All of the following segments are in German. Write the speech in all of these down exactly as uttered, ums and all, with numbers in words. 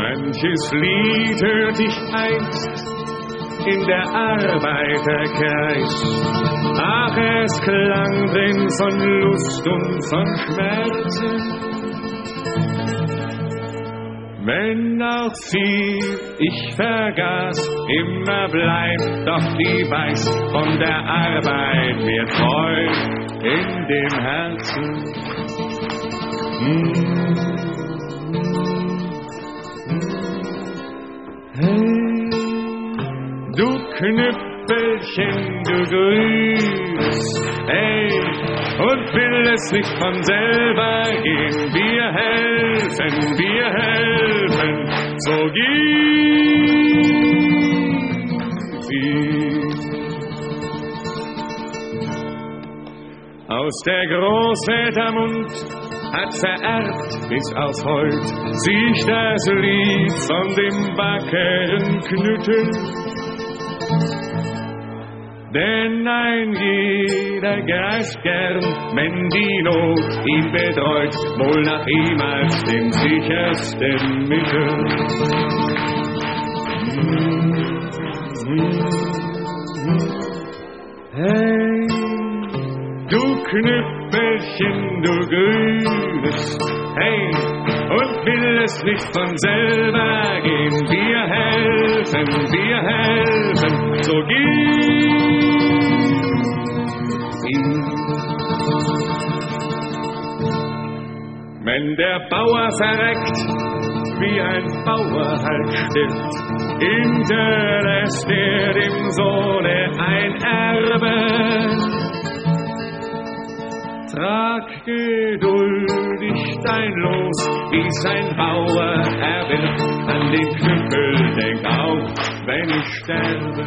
Manches Lied hört ich einst in der Arbeiterkreis. Ach, es klang drin von Lust und von Schmerzen. Wenn auch viel ich vergaß, immer bleibt doch die Weiß von der Arbeit mir treu in dem Herzen. Hm. Hey, du Knüppelchen, du grünes, hey, und will es nicht von selber gehen. Wir helfen, wir helfen, so gib ihm. Aus der Großvätermund hat vererbt bis auf heut sich das Lied von dem wackeren Knüttel. Denn ein jeder greift gern, wenn die Not ihn bedroht, wohl nach ihm als dem sichersten Mittel. Hey, du Knüppelchen, du grünes, hey, und will es nicht von selber gehen. Wir helfen, wir helfen, so gib ihm. Wenn der Bauer verreckt, wie ein Bauer halt stirbt, hinterlässt er dem Sohne ein Erbe. Trag geduldig dein Los, wie's ein Bauer erwirbt. An den Knüppel denk auch, wenn ich sterbe.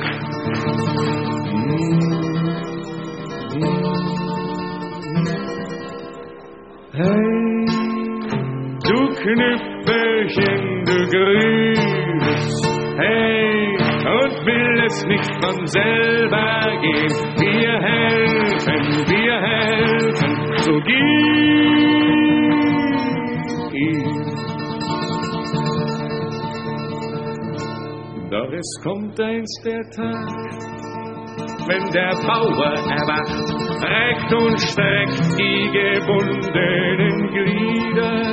Hey, du Knüppelchen, du grünes, hey, und will es nicht von selber gehen. Wir helfen, wir helfen, so gib ihm. Doch es kommt einst der Tag, wenn der Bauer erwacht, reckt und streckt die gebundenen Glieder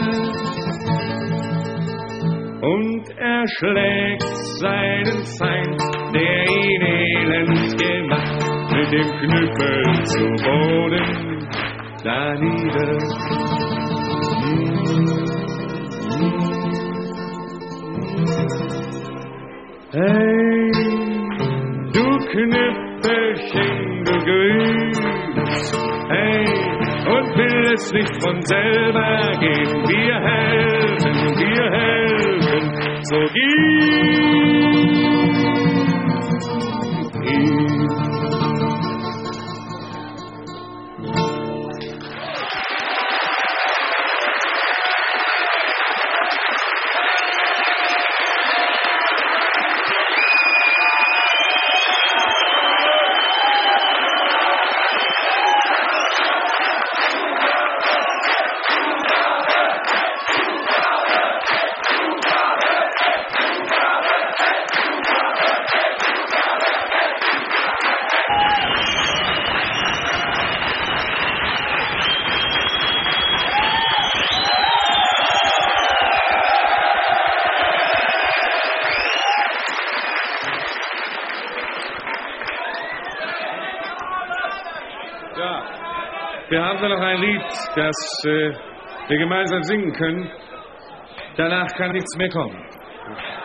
und erschlägt seinen Feind, der ihn elend gemacht, mit dem Knüppel zu Boden da nieder. Hey, du Knüppelchen, du grünes, hey, und will es nicht von selber gehen. Wir helfen, wir helfen, so gib ihm. Ja, wir haben noch ein Lied, das äh, wir gemeinsam singen können. Danach kann nichts mehr kommen.